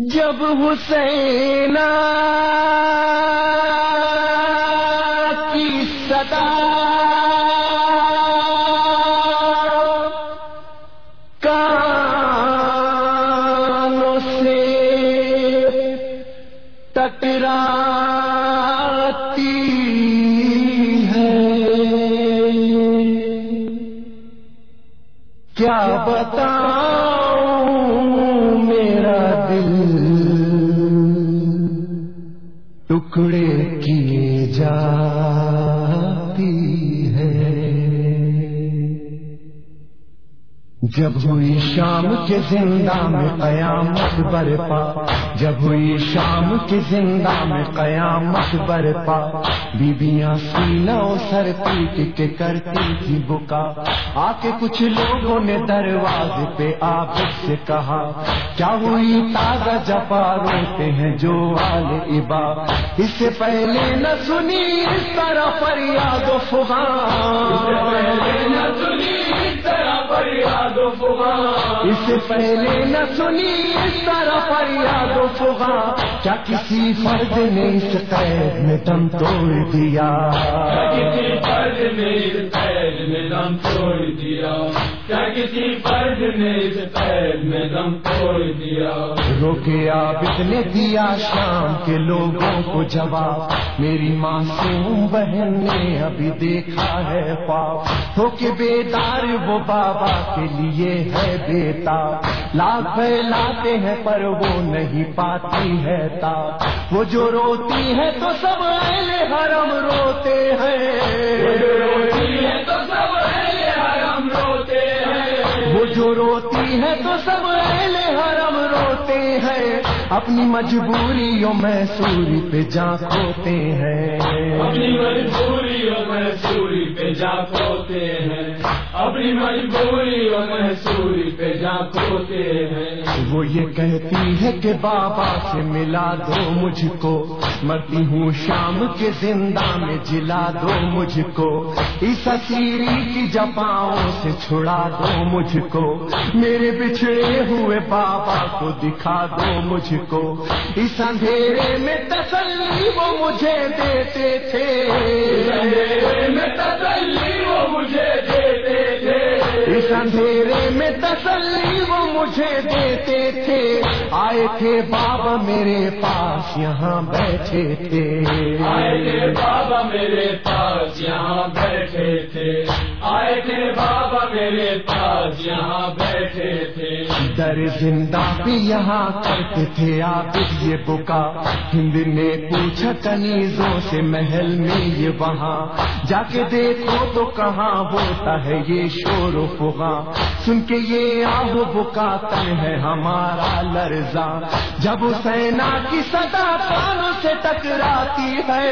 جب حسین کی صدا کانوں سے ٹکراتی ہے، کیا بتاؤں میرا دل ٹکڑے کیے جاتی ہے۔ جب ہوئی شام کے زندہ میں قیامت برپا، جب ہوئی شام کے زندہ میں قیامت برپا، بیبیاں سینہ و سر پیٹ کے کرتی تھی بکا۔ آ کے کچھ لوگوں نے دروازے پہ عابد سے کہا، کیا ہوئی تازہ جفا روتے ہیں جو آل ابا، اس سے پہلے نہ سنی اس طرح فریاد و فغان، اس سے پہلے نہ سنی اس طرح فریاد و فغان، کیا کسی فرد نے اس قید میں دم توڑ دیا، کسی فرد نے اس قید میں دم توڑ دیا، کیا کسی فرد نے اس قید میں دم توڑ دیا۔ روکے عابد نے دیا شام کے لوگوں کو جواب، میری معصوم بہن نے ابھی دیکھا ہے خواب، ہو کے بیدار وہ بابا کے لیے ہے بیٹا، لاکھ پھیلاتے ہیں پر وہ نہیں پاتی ہے تا، وہ جو روتی ہے تو سب اہل حرم روتے ہیں، وہ جو روتی ہے تو سب اہل حرم روتے ہیں، وہ جو روتی ہے تو سب اہل حرم روتے ہیں، اپنی مجبوریوں میں سوری پہ جان کھوتے ہیں، اپنی مجبوریوں میں سوری پہ جا کھوتے ہیں، اپنی مجبوریوں میں سوری پہ جا کھوتے ہیں۔ وہ یہ کہتی ہے کہ بابا سے ملا دو مجھ کو، مرتی ہوں شام کے زندہ میں جلا دو مجھ کو، اس اسیری کی جفاؤں سے چھڑا دو مجھ کو، میرے بچھڑے ہوئے بابا کو دکھا دو مجھ کو، اس اندھیرے میں تسلی وہ مجھے دیتے تھے، اس اندھیرے میں تسلی وہ مجھے دیتے تھے، اس اندھیرے میں تسلی وہ مجھے دیتے تھے، آئے تھے بابا میرے پاس یہاں بیٹھے تھے، آئے تھے بابا میرے پاس یہاں بیٹھے تھے، آئے تھے بابا میرے پاس یہاں بیٹھے تھے۔ در زندہ بھی یہاں کرتے تھے عابد یہ بکا، ہند نے پوچھا کنیزوں سے محل میں یہ وہاں، جا کے دیکھو تو کہاں ہوتا ہے یہ شور و فغاں، سن کے یہ آہ و بکا تن ہے ہمارا لرزاں، جب حسینہ کی صدا کانوں سے ٹکراتی ہے،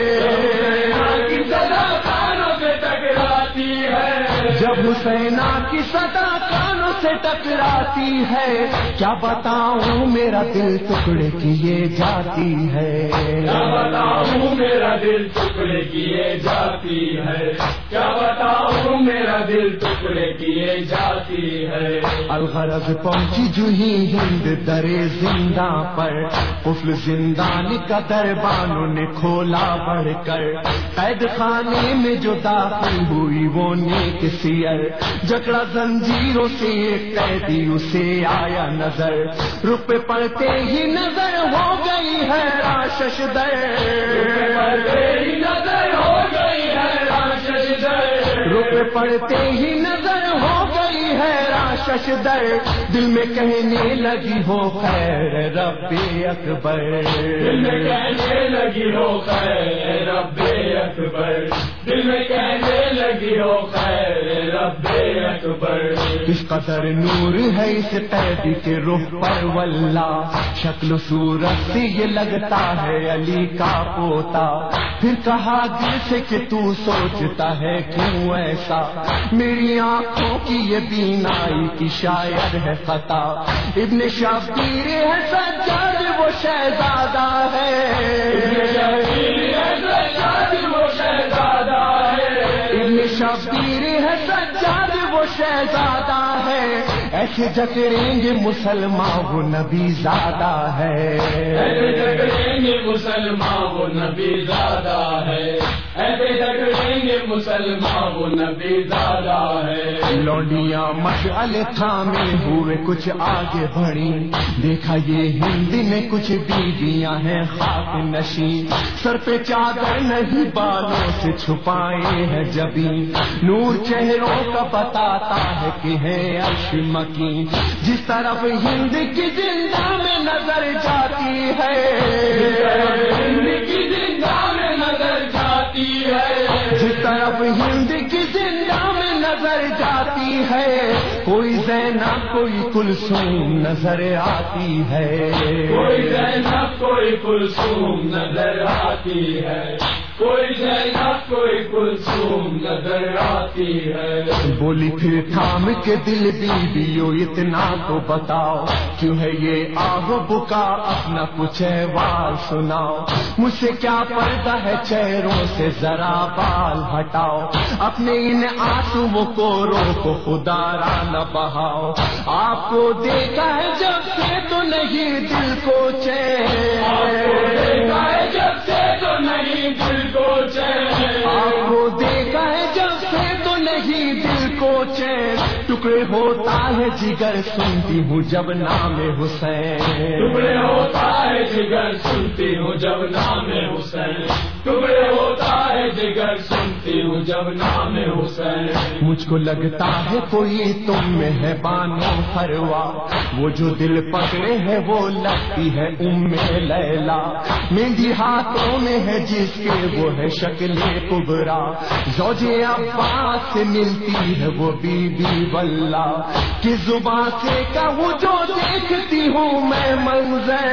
کی صدا کانوں سے ٹکراتی ہے، جب حسینہ کی صدا کانوں سے ٹکراتی ہے، کیا بتاؤں میرا دل ٹکڑے کیے جاتی ہے، کیا بتاؤں میرا دل ٹکڑے کیے جاتی ہے، کیا بتاؤں میرا دل ٹکڑے کیے جاتی ہے۔ الغرض پہنچی جو ہی ہند درے زندہ پر، قفل زندان کا دربانوں نے کھولا بڑھ کر، قید خانے میں جو داخل ہوئی وہ نیک سیر، جکڑا زنجیروں سے ایک قیدی اسے آیا نظر، رخ پہ پڑتے ہی نظر ہو گئی ہے راشش در، پڑتے ہی نظر ہو گئی ہے راشش در، رخ پہ پڑتے ہی نظر ہو گئی ہے راشش در، دل میں کہنے لگی ہو خیر رب اکبر، دل میں کہنے لگی ہو خیر رب اکبر، دل میں کہنے لگی ہو خیر رب اکبر۔ اس قدر نور ہے اس قیدی کے رخ پر واللہ، شکل و صورت سے یہ لگتا ہے علی کا پوتا، پھر کہا دل سے کہ تو سوچتا ہے کیوں ایسا، میری آنکھوں کی یہ بینائی کی شاید ہے خطا، ابن شبیر ہے سجاد وہ شہزادہ ہے، ابن شبیر ہے سجاد وہ شہزادہ ہے، ابن شبیر ہے سجاد وہ شہزادہ ہے، ایسے جکڑیں گے مسلمان وہ نبی زادہ ہے، ایسے جکڑیں گے مسلمان وہ نبی زادہ ہے، ایسے جکڑیں گے مسلمان وہ نبی زادہ ہے۔ لونڈیاں مشعل تھامے ہوئے کچھ آگے بڑھی، دیکھا یہ ہند میں کچھ بیویاں ہیں خاک نشین، سر پہ چادر نہیں بالوں سے چھپائے ہیں جبھی، نور چہروں کا بتاتا ہے کہ ہے عرش مکین، جس طرف ہند کی زندہ میں نظر جاتی ہے، ہند کی زندہ میں نظر جاتی ہے، جس طرف ہند کی زندہ میں نظر جاتی ہے، کوئی زینب کوئی کلثوم نظر آتی ہے، کوئی زینب کوئی کلثوم نظر آتی ہے، کوئی زینب کوئی کلثوم نظر آتی ہے۔ بولی پھر تھام کے دل بیویو اتنا تو بتاؤ، کیوں ہے یہ آہ بکا، اپنا کچھ احوال سناؤ، مجھ سے کیا پردہ ہے چہروں سے ذرا بال ہٹاؤ، اپنے ان آنسوؤں کو روکو خدا را نہ بہاؤ، آپ کو دیکھا ہے جب سے تو نہیں دل کو چین، دیکھا ہے جب سے تو نہیں دل کو چین، آپ کو دیکھا ہے جب سے تو نہیں دل کو چین، ٹکڑے ہوتا ہے جگر سنتی ہوں جب نام حسین، ٹکڑے ہوتا ہے جگر سنتی ہوں جب نام حسین، ٹکڑے ہوتا ہے جگر سنتی ہوں جب نام حسین۔ مجھ کو لگتا ہے کوئی تم میں ہے بانو فروا، وہ جو دل پکڑے ہے وہ لگتی ہے ام لیلا، مہندی ہاتھوں میں ہے جس کے وہ ہے شکل کبرا، زوج عباس سے ملتی ہے وہ بی بی واللہ، کہ زبان سے کہوں جو دیکھتی ہوں میں منظر،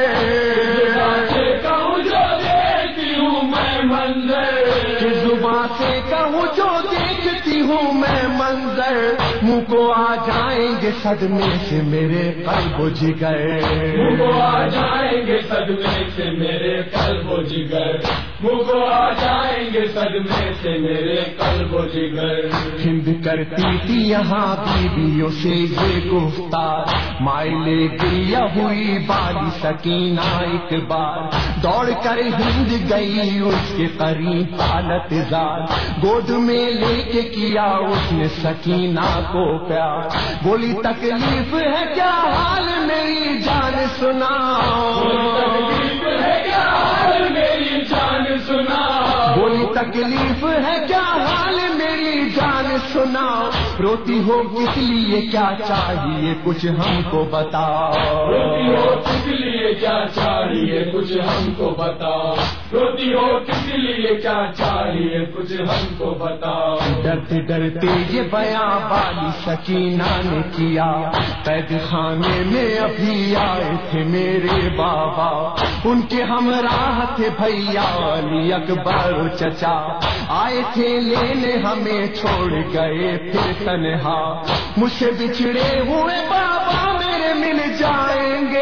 کہوں جو دیکھتی ہوں میں منظر، کہ زبان سے کہوں جو دیکھتی ہوں میں منظر، منہ کو آ جائیں گے صدمے سے میرے قلب و جگر، منہ کو آ جائیں گے صدمے سے میرے قلب و جگر، منہ کو آ جائیں گے صدمے سے میرے قلب و جگر۔ ہند کرتی تھی یہاں بیویوں سے یہ گفتار، مائلے گیا ہوئی بالی سکینہ ایک بار، دوڑ کر ہند گئی اس کے قریب حالت زار، گود میں لے کے کیا اس نے سکینہ کو پیار، بولی تکلیف ہے کیا حال میری جان سناؤ، تکلیف ہے کیا حال میری جان سنا، بولی تکلیف ہے کیا حال میری جان سناؤ، روتی ہو کس لیے کیا چاہیے کچھ ہم کو بتاؤ، روتی ہو کس لیے کیا چاہیے کچھ ہم کو بتاؤ، روتی ہو کس لیے کیا چاہیے کچھ ہم کو بتاؤ۔ ڈرتے ڈرتے یہ بیاں بالی سکینہ نے کیا، قید خانے میں ابھی آئے تھے میرے بابا، ان کے ہمراہ تھے بھیا علی اکبر چچا، آئے تھے لینے ہمیں چھوڑ گئے پھر تنہا، مجھ سے بچھڑے ہوئے بابا میرے مل جائیں گے،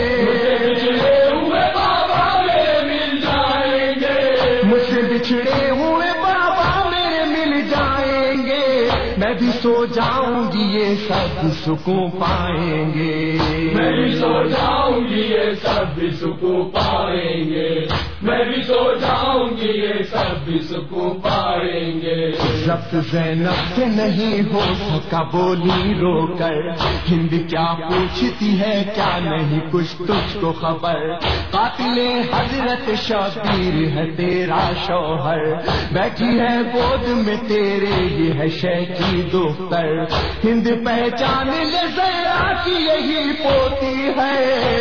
بچھڑے ہوئے بابا میرے مل جائیں گے، مجھ سے بچھڑے ہوئے بابا میرے مل جائیں گے، میں بھی سو جاؤں گی یہ سب سکون پائیں گے، میں بھی سو جاؤں گی یہ سب بھی سکون پائیں گے، میں بھی سو جاؤں گی یہ سب بھی سکون پائیں گے۔ ضبط زینب سے نہیں ہو سکا بولی رو کر، ہند کیا پوچھتی ہے کیا نہیں کچھ تجھ کو خبر، قاتل حضرت شبیر ہے تیرا شوہر، بیٹھی ہے گود میں تیرے یہ ہے شیخی دختر، ہند پہچان لے زہرا کی یہی پوتی ہے،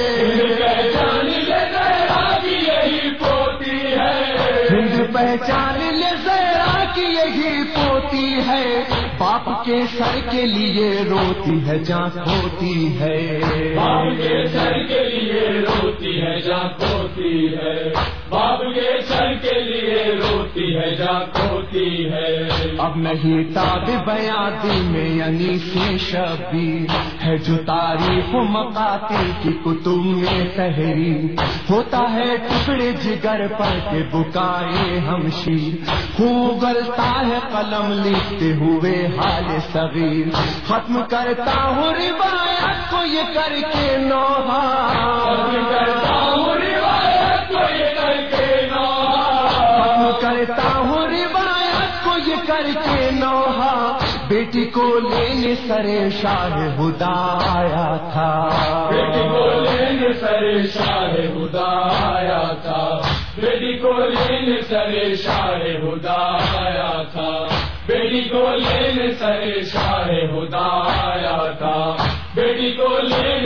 پہچان لے زہرا کی یہی پوتی ہے، ہند پہچان لے زہرا کی یہی پوتی ہے، باپ کے سر کے لیے روتی ہے جان کھوتی ہے، باپ کے سر کے لیے روتی ہے جان کھوتی ہے، باپ کے سر کے لیے روتی ہے جان کھوتی ہے۔ اب نہیں تاب بیاں دل میں یعنی سے شبیر ہے جو تاریخ و مقاتل کی کتب میں تحریر ہوتا ہے ٹکڑے جگر پر کے بکائے ہمشیر خون گلتا ہے قلم لکھتے ہوئے حال صغیر ختم کرتا ہوں روایت کو یہ کر کے نوحہ ختم کرتا ہوں روایت کو یہ کر کے نوحہ ختم کرتا ہوں روایت کو یہ کر کے نوحہ بیٹی کو لینے سرے شاہ ہدا آیا تھا، بیٹی کو لینے سرے شاہ ہدا آیا تھا، بیٹی کو لینے سرے شاہ ہدا آیا تھا، بیٹی کو لینے سرے شاہ ہدا آیا تھا، بیٹی کو لینے